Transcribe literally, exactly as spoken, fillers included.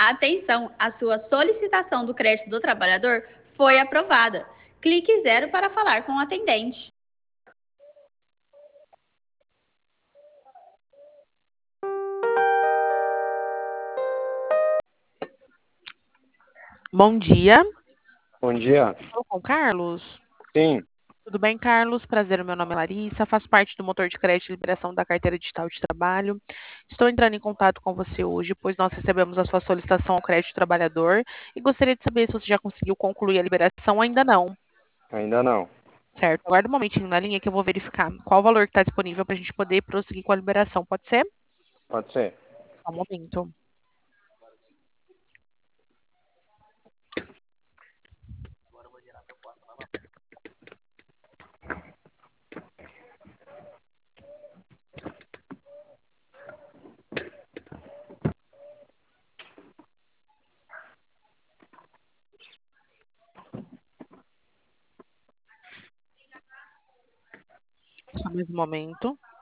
Atenção, a sua solicitação do crédito do trabalhador foi aprovada. Clique zero para falar com o atendente. Bom dia. Bom dia. Estou com o Carlos? Sim, Tudo bem, Carlos? Prazer, o meu nome é Larissa, faço parte do motor de crédito e liberação da carteira digital de trabalho. Estou entrando em contato com você hoje, pois nós recebemos a sua solicitação ao crédito trabalhador e gostaria de saber se você já conseguiu concluir a liberação ou ainda não. ainda não. Certo, aguarda um momentinho na linha que eu vou verificar qual o valor que está disponível para a gente poder prosseguir com a liberação. Pode ser? Pode ser. Só um momento. Só mais um momento.